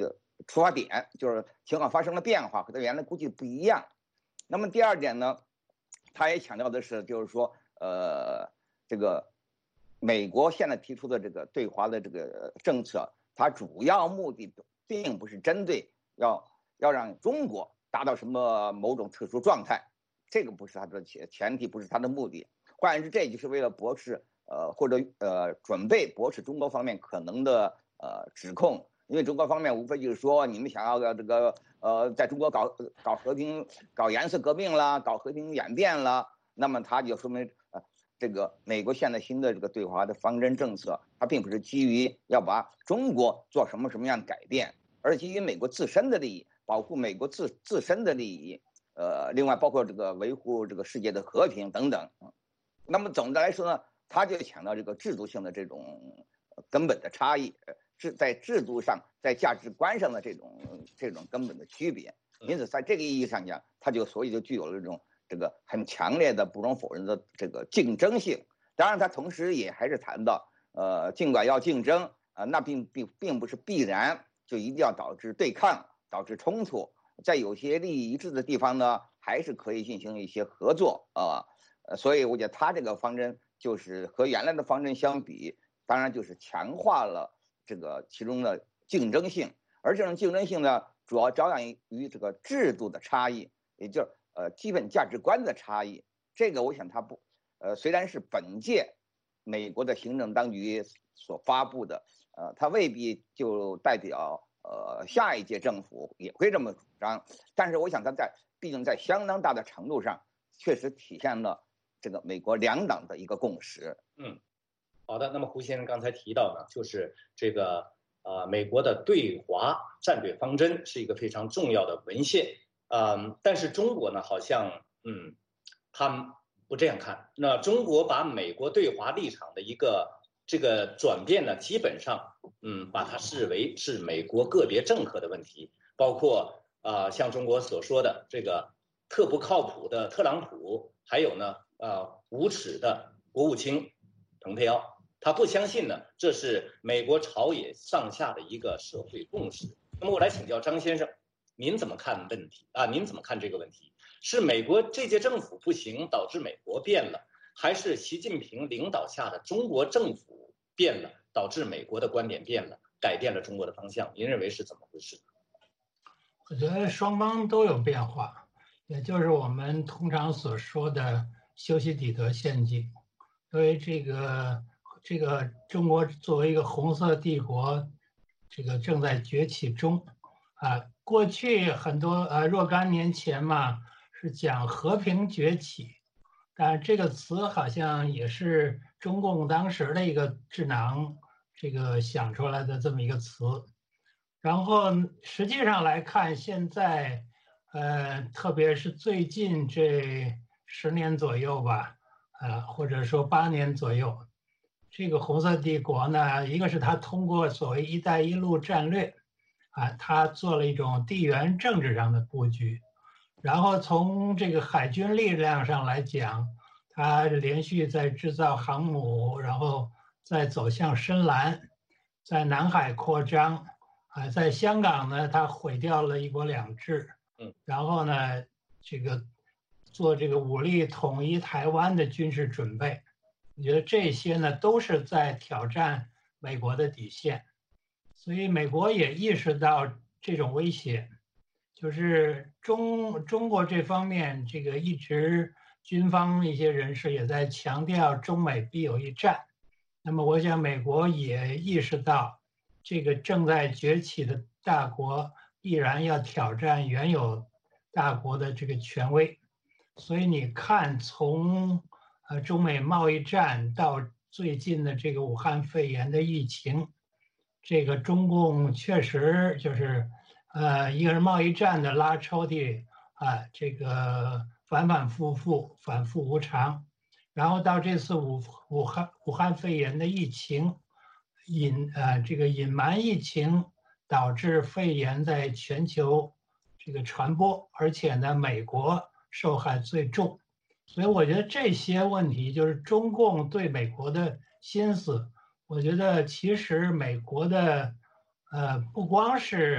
出发点，就是情况发生了变化，和他原来估计不一样。那么第二点呢，他也强调的是，就是说，呃，这个美国现在提出的这个对华的这个政策，它主要目的并不是针对要要让中国达到什么某种特殊状态，这个不是它的前前提，不是它的目的。换言之，这就是为了驳斥呃或者呃准备驳斥中国方面可能的呃指控。因为中国方面无非就是说，你们想要这个呃，在中国搞搞和平、搞颜色革命啦，搞和平演变啦，那么它就说明呃，这个美国现在新的这个对华的方针政策，它并不是基于要把中国做什么什么样改变，而是基于美国自身的利益，保护美国自自身的利益，呃，另外包括这个维护这个世界的和平等等。那么总的来说呢，他就强调这个制度性的这种根本的差异。是在制度上，在价值观上的这种这种根本的区别，因此在这个意义上讲，它就所以就具有了这种这个很强烈的不容否认的这个竞争性。当然，它同时也还是谈到，呃，尽管要竞争啊、呃，那并并并不是必然就一定要导致对抗、导致冲突，在有些利益一致的地方呢，还是可以进行一些合作啊。呃，所以我觉得它这个方针就是和原来的方针相比，当然就是强化了这个其中的竞争性，而这种竞争性呢，主要着眼于这个制度的差异，也就是呃基本价值观的差异。这个我想它不，呃虽然是本届美国的行政当局所发布的，呃它未必就代表呃下一届政府也会这么主张，但是我想它在毕竟在相当大的程度上，确实体现了这个美国两党的一个共识。 嗯。好的，那么胡先生刚才提到呢，就是这个呃，美国的对华战略方针是一个非常重要的文献，嗯，但是中国呢，好像嗯，他们不这样看。那中国把美国对华立场的一个这个转变呢，基本上嗯，把它视为是美国个别政客的问题，包括啊、呃，像中国所说的这个特不靠谱的特朗普，还有呢呃，无耻的国务卿蓬佩奥。他不相信呢，这是美国朝野上下的一个社会共识。那么我来请教张先生，您怎么看问题啊？您怎么看这个问题？是美国这届政府不行，导致美国变了，还是习近平领导下的中国政府变了，导致美国的观点变了，改变了中国的方向？您认为是怎么回事？ 我觉得双方都有变化，也就是我们通常所说的修昔底德陷阱。因为这个。这个中国作为一个红色帝国，这个正在崛起中，啊，过去很多呃若干年前嘛是讲和平崛起，但这个词好像也是中共当时的一个智囊这个想出来的这么一个词，然后实际上来看，现在呃特别是最近这十年左右吧，啊或者说八年左右。这个红色帝国呢，一个是他通过所谓“一带一路”战略，啊，他做了一种地缘政治上的布局，然后从这个海军力量上来讲，他连续在制造航母，然后再走向深蓝，在南海扩张，啊，在香港呢，他毁掉了一国两制， 嗯， 然后呢，这个做这个武力统一台湾的军事准备。我觉得这些呢都是在挑战美国的底线，所以美国也意识到这种威胁，就是中中国这方面，这个一直军方一些人士也在强调中美必有一战。那么我想美国也意识到，这个正在崛起的大国必然要挑战原有大国的这个权威，所以你看从。呃，中美贸易战到最近的这个武汉肺炎的疫情，这个中共确实就是，呃，一个是贸易战的拉抽屉啊，这个反反复复、反复无常，然后到这次武武汉武汉肺炎的疫情，隐呃这个隐瞒疫情，导致肺炎在全球这个传播，而且呢，美国受害最重。所以我觉得这些问题就是中共对美国的心思，我觉得其实美国的呃不光是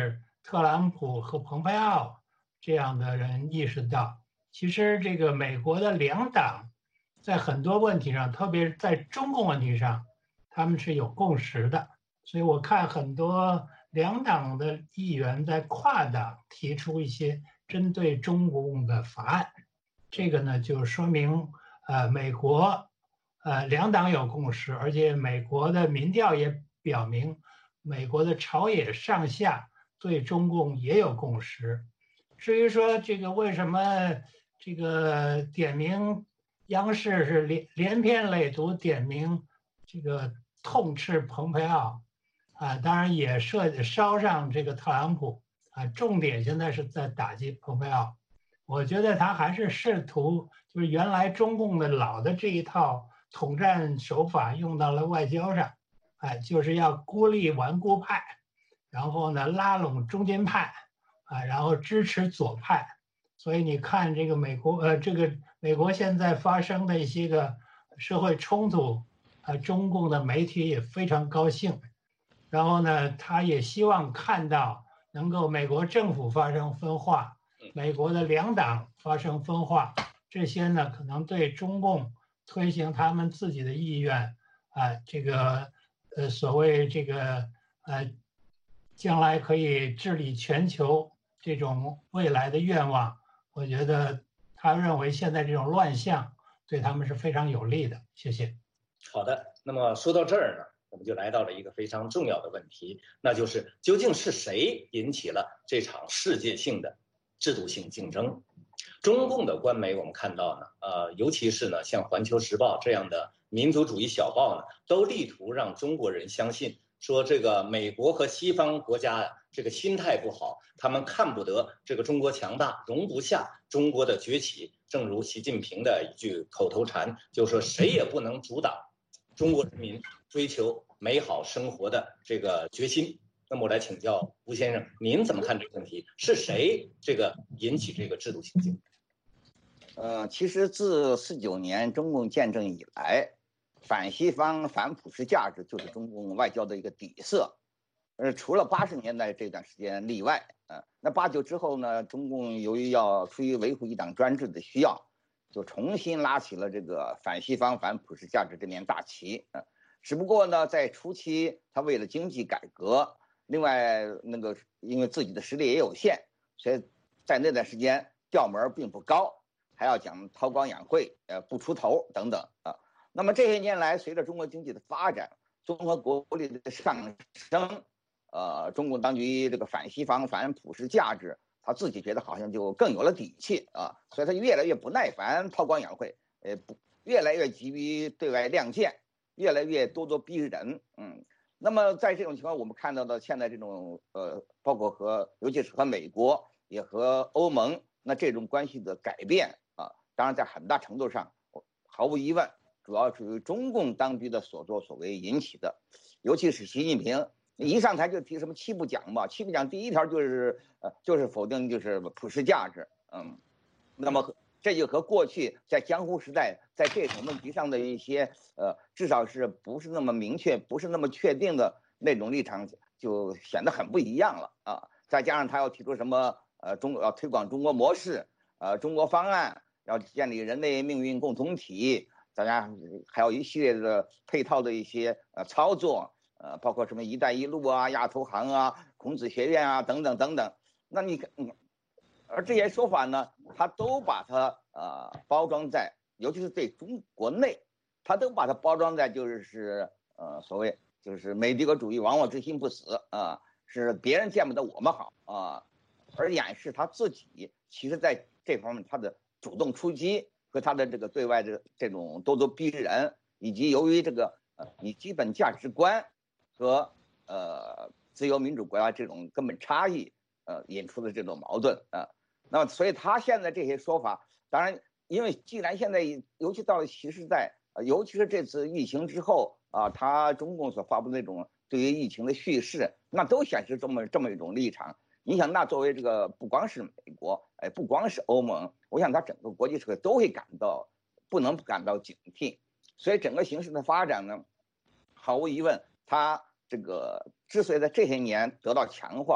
特朗普和蓬佩奥这样的人意识到，其实这个美国的两党在很多问题上，特别是在中共问题上，他们是有共识的。所以我看很多两党的议员在跨党提出一些针对中共的法案，这个呢就说明呃美国呃两党有共识，而且美国的民调也表明，美国的朝野上下对中共也有共识。至于说这个为什么这个点名央视是连连篇累牍点名这个痛斥蓬佩奥啊，当然也涉烧上这个特朗普啊，重点现在是在打击蓬佩奥。我觉得他还是试图就是原来中共的老的这一套统战手法用到了外交上，哎，就是要孤立顽固派，然后呢拉拢中间派啊，然后支持左派。所以你看这个美国呃，这个美国现在发生的一些个社会冲突，啊，中共的媒体也非常高兴。然后呢，他也希望看到能够美国政府发生分化，美国的两党发生分化，这些呢可能对中共推行他们自己的意愿啊，这个呃所谓这个呃将来可以治理全球这种未来的愿望，我觉得他认为现在这种乱象对他们是非常有利的。谢谢。 好的，那么说到这儿呢，我们就来到了一个非常重要的问题，那就是究竟是谁引起了这场世界性的制度性竞争？中共的官媒我们看到呢，呃，尤其是呢像《环球时报》这样的民族主义小报呢，都力图让中国人相信说这个美国和西方国家呀，这个心态不好，他们看不得这个中国强大，容不下中国的崛起。正如习近平的一句口头禅，就是说谁也不能阻挡中国人民追求美好生活的这个决心。那么我来请教吴先生，您怎么看这个问题？是谁这个引起这个制度性竞争？ 呃，其实自四九年中共建政以来，反西方、反普世价值就是中共外交的一个底色。呃，除了八十年代这段时间例外，呃，那八九之后呢，中共由于要出于维护一党专制的需要，就重新拉起了这个反西方、反普世价值这面大旗。呃，只不过呢，在初期，他为了经济改革，另外那个因为自己的实力也有限，所以在那段时间调门并不高，还要讲韬光养晦，呃，不出头等等啊。那么这些年来，随着中国经济的发展，综合国力的上升，呃，中共当局这个反西方、反普世价值，他自己觉得好像就更有了底气啊，所以他越来越不耐烦韬光养晦，呃，不，越来越急于对外亮剑，越来越咄咄逼人。嗯，那么在这种情况，我们看到的现在这种呃，包括和尤其是和美国也和欧盟，那这种关系的改变啊，当然在很大程度上，毫无疑问，主要是由中共当局的所作所为引起的，尤其是习近平。一上台就提什么七不讲嘛，七不讲第一条就是呃就是否定就是普世价值，嗯，那么这就和过去在江湖时代在这种问题上的一些呃至少是不是那么明确、不是那么确定的那种立场就显得很不一样了啊。再加上他要提出什么呃中要推广中国模式，呃中国方案，要建立人类命运共同体，大家还有一系列的配套的一些呃操作。呃，包括什么“一带一路”啊、亚投行啊、孔子学院啊等等等等。那你看，嗯，而这些说法呢，他都把它呃包装在，尤其是对中国内，他都把它包装在就是呃所谓就是美帝国主义亡我之心不死啊、呃，是别人见不得我们好啊、呃，而掩饰他自己其实在这方面他的主动出击和他的这个对外的这种咄咄逼人，以及由于这个呃你基本价值观。和呃自由民主国家这种根本差异，呃引出的这种矛盾啊、呃，那么所以他现在这些说法，当然，因为既然现在尤其到了其实在，呃，尤其是这次疫情之后啊、呃，他中共所发布的那种对于疫情的叙事，那都显示这么这么一种立场。你想，那作为这个不光是美国，哎，不光是欧盟，我想他整个国际社会都会感到不能不感到警惕。所以整个形势的发展呢，毫无疑问。他这个之所以在这些年得到强化，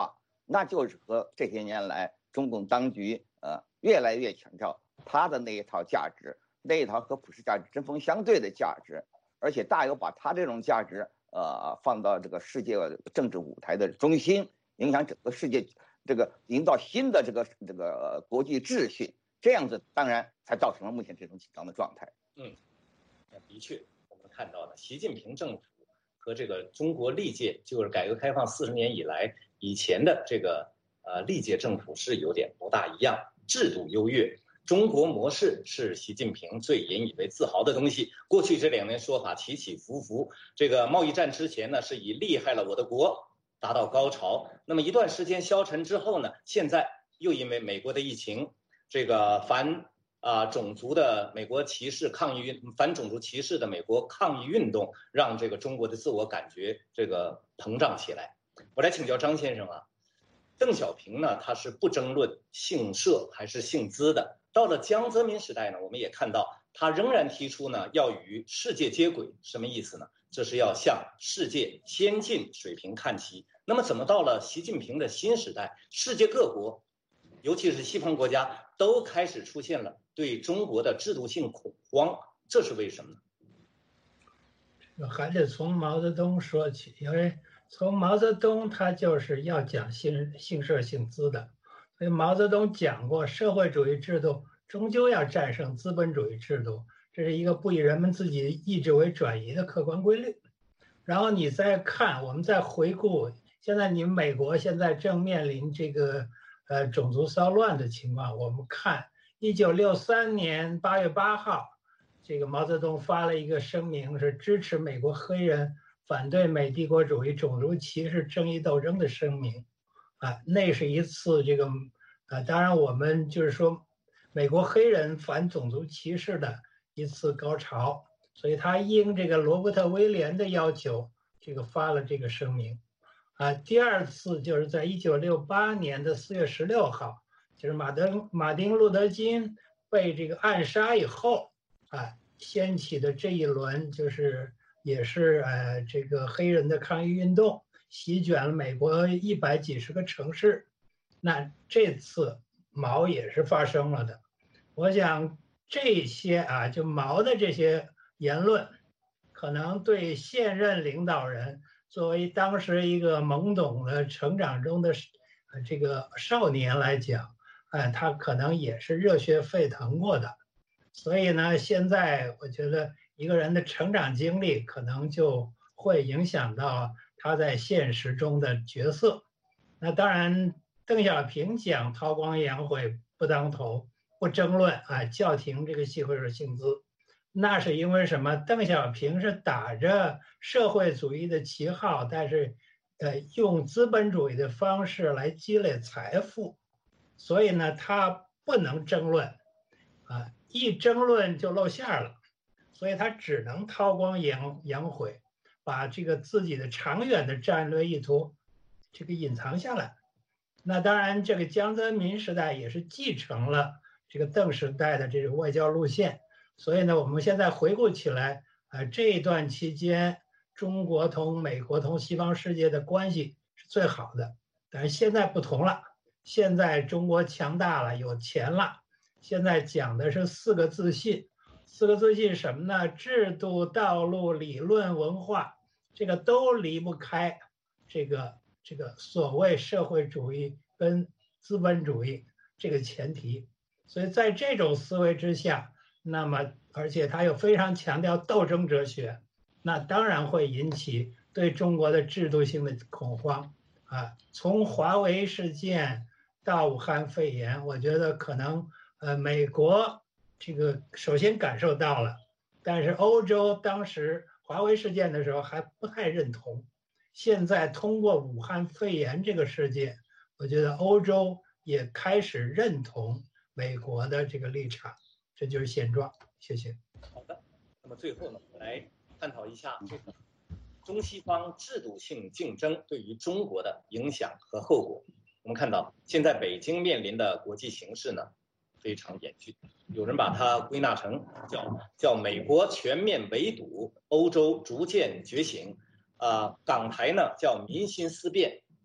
那就是和这些年来中共当局呃越来越强调他的那一套价值，那一套和普世价值针锋相对的价值，而且大有把他这种价值呃放到这个世界政治舞台的中心，影响整个世界，这个营造新的这个这个国际秩序，这样子当然才造成了目前这种紧张的状态。 嗯，的确，我们看到了习近平政府和这个中国历届就是改革开放四十年以来以前的这个呃历届政府是有点不大一样，制度优越。中国模式是习近平最引以为自豪的东西。过去这两年说法起起伏伏，这个贸易战之前呢是以厉害了我的国达到高潮，那么一段时间消沉之后呢，现在又因为美国的疫情，这个反啊、呃、种族的美国歧视抗议运反种族歧视的美国抗议运动，让这个中国的自我感觉这个膨胀起来。我来请教张先生啊，邓小平呢他是不争论姓社还是姓资的。到了江泽民时代呢，我们也看到他仍然提出呢要与世界接轨，什么意思呢？这是要向世界先进水平看齐。那么怎么到了习近平的新时代，世界各国，尤其是西方国家，都开始出现了对中国的制度性恐慌，这是为什么呢？ 这个还得从毛泽东说起，因为从毛泽东他就是要讲姓姓社姓资的。所以毛泽东讲过，社会主义制度终究要战胜资本主义制度，这是一个不以人们自己意志为转移的客观规律。然后你再看，我们再回顾，现在你们美国现在正面临这个呃种族骚乱的情况。我们看一九六三年八月八号，这个毛泽东发了一个声明，是支持美国黑人反对美帝国主义种族歧视正义斗争的声明。啊，那是一次这个，呃，当然我们就是说，美国黑人反种族歧视的一次高潮，所以他应这个罗伯特威廉的要求，这个发了这个声明。啊，第二次就是在一九六八年的四月十六号，就是马登马丁路德金被这个暗杀以后，啊，掀起的这一轮就是也是呃这个黑人的抗议运动。席卷了美国一百几十个城市，那这次毛也是发生了的。我想这些啊，就毛的这些言论，可能对现任领导人作为当时一个懵懂的成长中的这个少年来讲，哎，他可能也是热血沸腾过的。所以呢，现在我觉得一个人的成长经历可能就会影响到他在现实中的角色。那当然，邓小平讲韬光养晦不当头，不争论啊，叫停这个系会者性资，那是因为什么？邓小平是打着社会主义的旗号，但是呃用资本主义的方式来积累财富，所以呢他不能争论啊，一争论就露馅了，所以他只能韬光养养晦，把这个自己的长远的战略意图这个隐藏下来。那当然这个江泽民时代也是继承了这个邓时代的这种外交路线，所以呢我们现在回顾起来啊、呃，这一段期间中国同美国同西方世界的关系是最好的。但是现在不同了，现在中国强大了，有钱了，现在讲的是四个自信。四个自信什么呢？制度、道路、理论、文化，这个都离不开这个这个所谓社会主义跟资本主义这个前提。所以在这种思维之下，那么而且他又非常强调斗争哲学，那当然会引起对中国的制度性的恐慌啊。从华为事件到武汉肺炎，我觉得可能呃美国这个首先感受到了，但是欧洲当时华为事件的时候还不太认同，现在通过武汉肺炎这个事件，我觉得欧洲也开始认同美国的这个立场，这就是现状。谢谢。 好的，那么最后呢，我来探讨一下这个中西方制度性竞争对于中国的影响和后果。我们看到现在北京面临的国际形势呢非常严峻，有人把它归纳成叫叫美国全面围堵，欧洲逐渐觉醒，啊、呃，港台呢叫民心思变，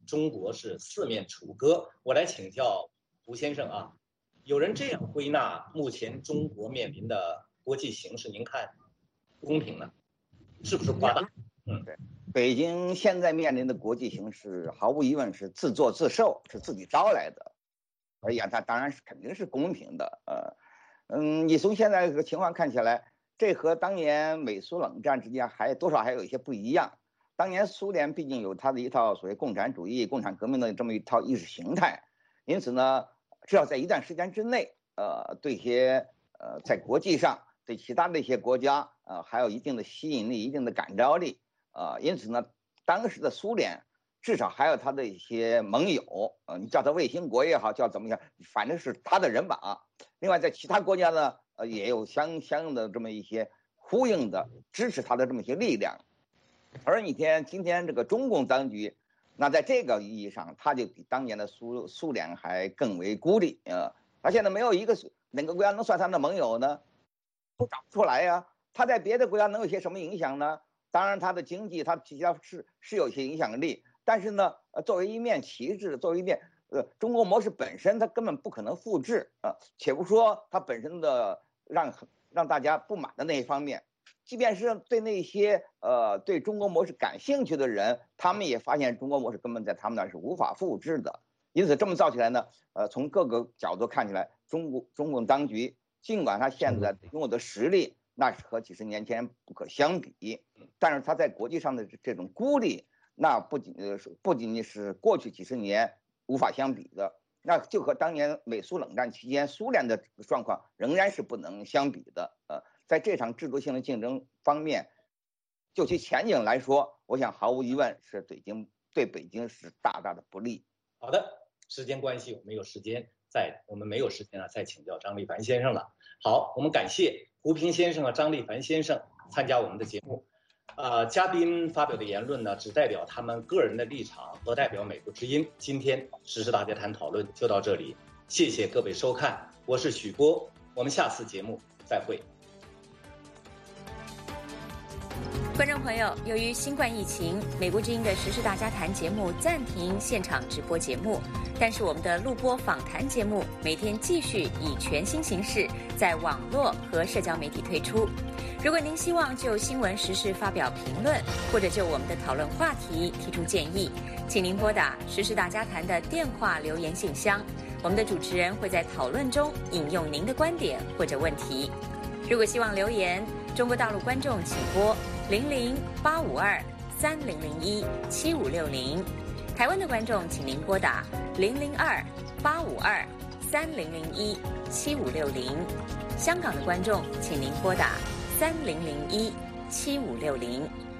中国是四面楚歌。我来请教吴先生啊，有人这样归纳目前中国面临的国际形势，您看公平呢？是不是夸大？ 嗯，对，北京现在面临的国际形势，毫无疑问是自作自受，是自己招来的。而言，它当然是肯定是公平的。呃，嗯，你从现在这个情况看起来，这和当年美苏冷战之间还多少还有一些不一样。当年苏联毕竟有它的一套所谓共产主义、共产革命的这么一套意识形态，因此呢，至少在一段时间之内，呃，对一些呃在国际上对其他的一些国家，呃，还有一定的吸引力、一定的感召力，呃，因此呢，当时的苏联至少还有他的一些盟友，呃，你叫他卫星国也好，叫怎么样，反正是他的人马。另外，在其他国家呢，呃，也有相相应的这么一些呼应的支持他的这么一些力量。而你看今天这个中共当局，那在这个意义上，他就比当年的苏苏联还更为孤立啊。他现在没有一个哪个国家能算他的盟友呢？都找不出来呀。他在别的国家能有些什么影响呢？当然，他的经济，他其他是是有些影响力，但是呢，呃，作为一面旗帜，作为一面呃中国模式本身，它根本不可能复制啊。且不说它本身的让让大家不满的那一方面。即便是对那些呃对中国模式感兴趣的人，他们也发现中国模式根本在他们那儿是无法复制的。因此这么造起来呢，呃，从各个角度看起来，中国中共当局尽管他现在拥有的实力那是和几十年前不可相比，但是他在国际上的这种孤立，那不仅呃不仅仅是过去几十年无法相比的，那就和当年美苏冷战期间苏联的状况仍然是不能相比的。呃。在这场制度性的竞争方面，就其前景来说，我想毫无疑问是北京对北京是大大的不利。 好的，时间关系，我们有时间再我们没有时间了，再请教张立凡先生了。好，我们感谢胡平先生和张立凡先生参加我们的节目。呃，嘉宾发表的言论呢，只代表他们个人的立场和代表美国之音。今天时事大家谈讨论就到这里，谢谢各位收看，我是许波，我们下次节目再会。 观众朋友，由于新冠疫情，美国之音的时事大家谈节目暂停现场直播节目，但是我们的录播访谈节目每天继续以全新形式在网络和社交媒体推出。如果您希望就新闻时事发表评论，或者就我们的讨论话题提出建议，请您拨打时事大家谈的电话留言信箱，我们的主持人会在讨论中引用您的观点或者问题。如果希望留言，中国大陆观众请拨零零八五二三零零一七五六零，台湾的观众请您拨打零零二八五二三零零一七五六零，香港的观众请您拨打三零零一七五六零。